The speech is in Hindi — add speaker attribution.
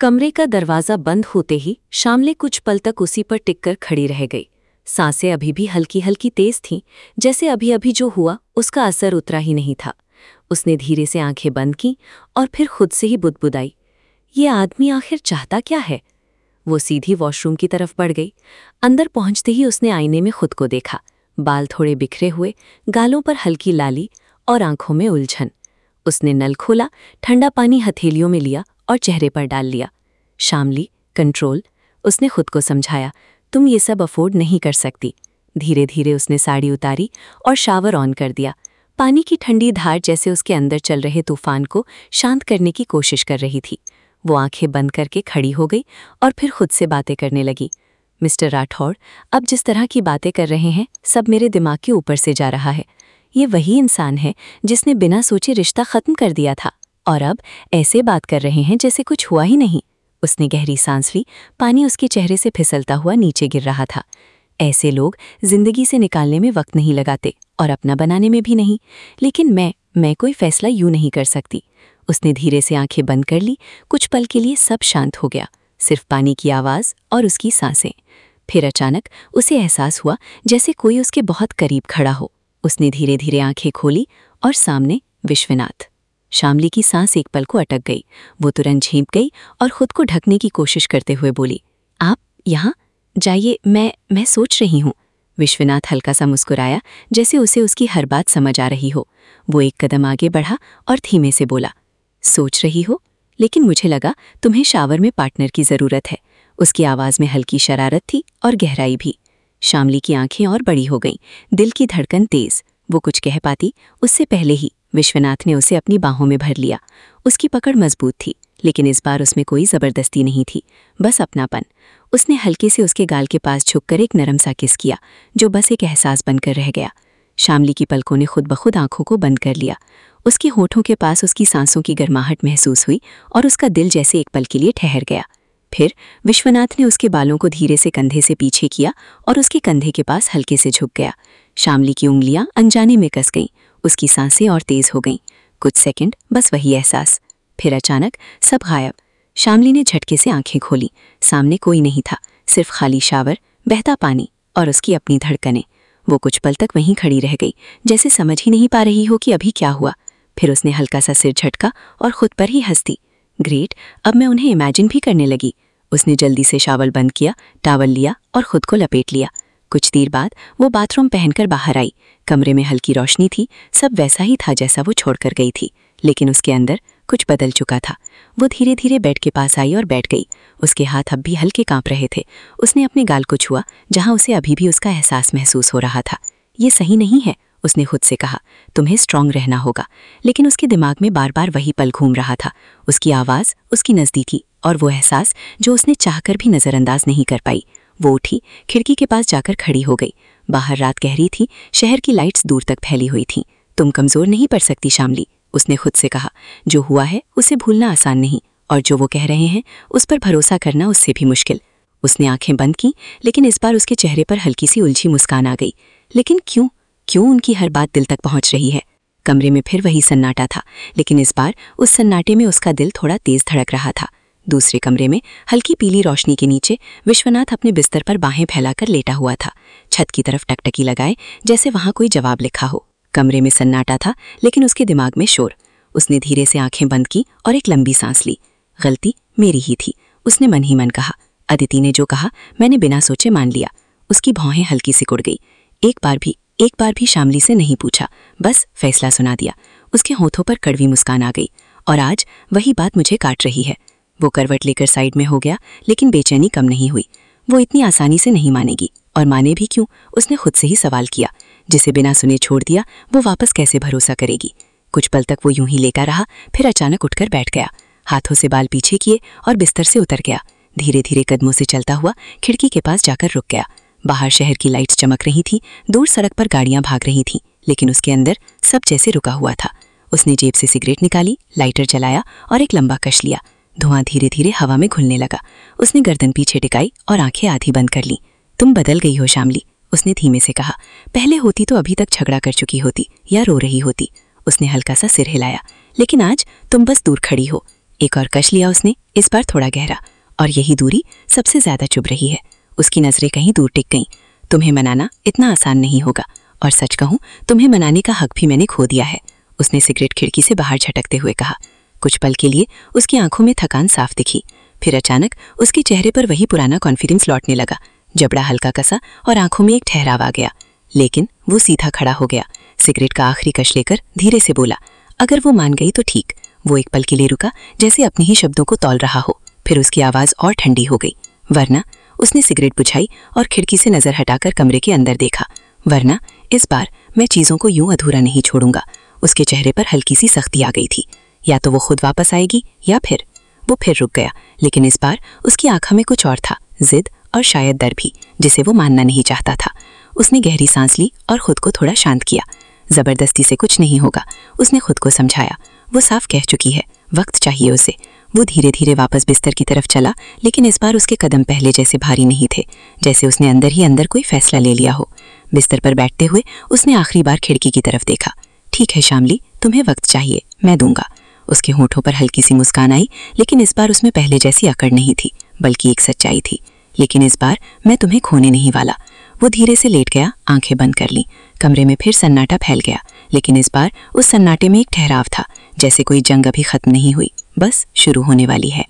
Speaker 1: कमरे का दरवाजा बंद होते ही शामली कुछ पल तक उसी पर टिककर खड़ी रह गई। सांसें अभी भी हल्की हल्की तेज थीं, जैसे अभी अभी जो हुआ उसका असर उतरा ही नहीं था। उसने धीरे से आंखें बंद की और फिर खुद से ही बुदबुदाई, ये आदमी आखिर चाहता क्या है। वो सीधी वॉशरूम की तरफ बढ़ गई। अंदर पहुंचते ही उसने आईने में खुद को देखा। बाल थोड़े बिखरे हुए, गालों पर हल्की लाली और आंखों में उलझन। उसने नल खोला, ठंडा पानी हथेलियों में लिया और चेहरे पर डाल लिया। शामली, कंट्रोल, उसने खुद को समझाया, तुम ये सब अफोर्ड नहीं कर सकती। धीरे धीरे उसने साड़ी उतारी और शावर ऑन कर दिया। पानी की ठंडी धार जैसे उसके अंदर चल रहे तूफान को शांत करने की कोशिश कर रही थी। वो आंखें बंद करके खड़ी हो गई और फिर खुद से बातें करने लगी। मिस्टर राठौड़, अब जिस तरह की बातें कर रहे हैं सब मेरे दिमाग के ऊपर से जा रहा है। ये वही इंसान है जिसने बिना सोचे रिश्ता खत्म कर दिया था और अब ऐसे बात कर रहे हैं जैसे कुछ हुआ ही नहीं। उसने गहरी सांस ली। पानी उसके चेहरे से फिसलता हुआ नीचे गिर रहा था। ऐसे लोग जिंदगी से निकालने में वक्त नहीं लगाते और अपना बनाने में भी नहीं, लेकिन मैं कोई फैसला यूं नहीं कर सकती। उसने धीरे से आंखें बंद कर ली। कुछ पल के लिए सब शांत हो गया, सिर्फ पानी की आवाज़ और उसकी सांसें। फिर अचानक उसे एहसास हुआ जैसे कोई उसके बहुत करीब खड़ा हो। उसने धीरे धीरे आंखें खोली और सामने विश्वनाथ। शामली की सांस एक पल को अटक गई। वो तुरंत झींप गई और खुद को ढकने की कोशिश करते हुए बोली, आप यहाँ जाइए, मैं सोच रही हूँ। विश्वनाथ हल्का सा मुस्कुराया, जैसे उसे उसकी हर बात समझ आ रही हो। वो एक कदम आगे बढ़ा और धीमे से बोला, सोच रही हो, लेकिन मुझे लगा तुम्हें शावर में पार्टनर की ज़रूरत है। उसकी आवाज़ में हल्की शरारत थी और गहराई भी। शामली की आंखें और बड़ी हो गईं, दिल की धड़कन तेज। वो कुछ कह पाती उससे पहले ही विश्वनाथ ने उसे अपनी बाहों में भर लिया। उसकी पकड़ मजबूत थी, लेकिन इस बार उसमें कोई ज़बरदस्ती नहीं थी, बस अपनापन। उसने हल्के से उसके गाल के पास झुककर एक नरम सा किस किया, जो बस एक एहसास बनकर रह गया। शामली की पलकों ने खुद ब खुद आंखों को बंद कर लिया। उसके होठों के पास उसकी सांसों की गर्माहट महसूस हुई और उसका दिल जैसे एक पल के लिए ठहर गया। फिर विश्वनाथ ने उसके बालों को धीरे से कंधे से पीछे किया और उसके कंधे के पास हल्के से झुक गया। शामली की उंगलियां अनजाने में कस गईं, उसकी सांसें और तेज हो गईं। कुछ सेकंड बस वही एहसास, फिर अचानक सब गायब। शामली ने झटके से आंखें खोली। सामने कोई नहीं था, सिर्फ खाली शावर, बहता पानी और उसकी अपनी धड़कनें। वो कुछ पल तक वहीं खड़ी रह गई, जैसे समझ ही नहीं पा रही हो कि अभी क्या हुआ। फिर उसने हल्का सा सिर झटका और खुद पर ही हंस दी। ग्रेट, अब मैं उन्हें इमेजिन भी करने लगी। उसने जल्दी से शावल बंद किया, टॉवल लिया और खुद को लपेट लिया। कुछ देर बाद वो बाथरूम पहनकर बाहर आई। कमरे में हल्की रोशनी थी, सब वैसा ही था जैसा वो छोड़कर गई थी, लेकिन उसके अंदर कुछ बदल चुका था। वो धीरे धीरे बेड के पास आई और बैठ गई। उसके हाथ अब भी हल्के कांप रहे थे। उसने अपने गाल को छुआ, जहां उसे अभी भी उसका एहसास महसूस हो रहा था। ये सही नहीं है, उसने खुद से कहा, तुम्हें स्ट्रांग रहना होगा। लेकिन उसके दिमाग में बार बार वही पल घूम रहा था, उसकी आवाज़, उसकी नज़दीकी और वो एहसास जो उसने चाहकर भी नज़रअंदाज नहीं कर पाई। वो उठी, खिड़की के पास जाकर खड़ी हो गई। बाहर रात गहरी थी, शहर की लाइट्स दूर तक फैली हुई थीं। तुम कमज़ोर नहीं पड़ सकती शामली, उसने खुद से कहा। जो हुआ है उसे भूलना आसान नहीं, और जो वो कह रहे हैं उस पर भरोसा करना उससे भी मुश्किल। उसने आंखें बंद की, लेकिन इस बार उसके चेहरे पर हल्की सी उलझी मुस्कान आ गई। लेकिन क्यों उनकी हर बात दिल तक पहुंच रही है। कमरे में फिर वही सन्नाटा था, लेकिन इस बार उस सन्नाटे में उसका दिल थोड़ा तेज धड़क रहा था। दूसरे कमरे में हल्की पीली रोशनी के नीचे विश्वनाथ अपने बिस्तर पर बाहें फैलाकर लेटा हुआ था, छत की तरफ टकटकी लगाए, जैसे वहां कोई जवाब लिखा हो। कमरे में सन्नाटा था, लेकिन उसके दिमाग में शोर। उसने धीरे से आंखें बंद की और एक लंबी सांस ली। गलती मेरी ही थी, उसने मन ही मन कहा। अदिति ने जो कहा मैंने बिना सोचे मान लिया। उसकी भौहें हल्की सिकुड़ गई। एक बार भी शामली से नहीं पूछा, बस फैसला सुना दिया। उसके होठों पर कड़वी मुस्कान आ गई। और आज वही बात मुझे काट रही है। वो करवट लेकर साइड में हो गया, लेकिन बेचैनी कम नहीं हुई। वो इतनी आसानी से नहीं मानेगी, और माने भी क्यों, उसने खुद से ही सवाल किया। जिसे बिना सुने छोड़ दिया, वो वापस कैसे भरोसा करेगी। कुछ पल तक वो यूं ही लेटा रहा, फिर अचानक उठकर बैठ गया। हाथों से बाल पीछे किए और बिस्तर से उतर गया। धीरे धीरे कदमों से चलता हुआ खिड़की के पास जाकर रुक गया। बाहर शहर की लाइट्स चमक रही थी, दूर सड़क पर गाड़ियां भाग रही थीं, लेकिन उसके अंदर सब जैसे रुका हुआ था। उसने जेब से सिगरेट निकाली, लाइटर जलाया और एक लंबा कश लिया। धुआं धीरे धीरे हवा में घुलने लगा। उसने गर्दन पीछे टिकाई और आंखें आधी बंद कर ली। तुम बदल गई हो शामली, उसने धीमे से कहा। पहले होती तो अभी तक झगड़ा कर चुकी होती या रो रही होती। उसने हल्का सा सिर हिलाया। लेकिन आज तुम बस दूर खड़ी हो,
Speaker 2: एक और कश लिया उसने, इस बार थोड़ा गहरा, और यही दूरी सबसे ज्यादा चुभ रही है। उसकी नजरें कहीं दूर टिक गईं। तुम्हें मनाना इतना आसान नहीं होगा, और सच कहूं तुम्हें मनाने का हक भी मैंने खो दिया है, उसने सिगरेट खिड़की से बाहर झटकते हुए कहा। कुछ पल के लिए उसकी आंखों में थकान साफ दिखी, फिर अचानक उसके चेहरे पर वही पुराना कॉन्फिडेंस लौटने लगा। जबड़ा हल्का कसा और आंखों में एक ठहराव आ गया, लेकिन वो सीधा खड़ा हो गया। सिगरेट का आखिरी कश लेकर धीरे से बोला, अगर वो मान गई तो ठीक। वो एक पल के लिए रुका, जैसे अपने ही शब्दों को तौल रहा हो, फिर उसकी आवाज और ठंडी हो गई। वरना, उसने सिगरेट बुझाई और खिड़की से नजर हटाकर कमरे के अंदर देखा। वरना इस बार मैं चीजों को यूं अधूरा नहीं छोड़ूंगा। उसके चेहरे पर हल्की सी सख्ती आ गई थी। या तो वो खुद वापस आएगी या फिर। वो फिर रुक गया, लेकिन इस बार उसकी आंखों में कुछ और था, जिद और शायद डर भी, जिसे वो मानना नहीं चाहता था। उसने गहरी सांस ली और खुद को थोड़ा शांत किया। जबरदस्ती से कुछ नहीं होगा, उसने खुद को समझाया। वो साफ कह चुकी है, वक्त चाहिए उसे। वो धीरे धीरे वापस बिस्तर की तरफ चला, लेकिन इस बार उसके कदम पहले जैसे भारी नहीं थे, जैसे उसने अंदर ही अंदर कोई फैसला ले लिया हो। बिस्तर पर बैठते हुए उसने आखिरी बार खिड़की की तरफ देखा। ठीक है शामली, तुम्हें वक्त चाहिए, मैं दूंगा। उसके होठों पर हल्की सी मुस्कान आई, लेकिन इस बार उसमें पहले जैसी अकड़ नहीं थी, बल्कि एक सच्चाई थी। लेकिन इस बार मैं तुम्हें खोने नहीं वाला। वो धीरे से लेट गया, आंखें बंद कर लीं। कमरे में फिर सन्नाटा फैल गया, लेकिन इस बार उस सन्नाटे में एक ठहराव था, जैसे कोई जंग अभी खत्म नहीं हुई, बस शुरू होने वाली है।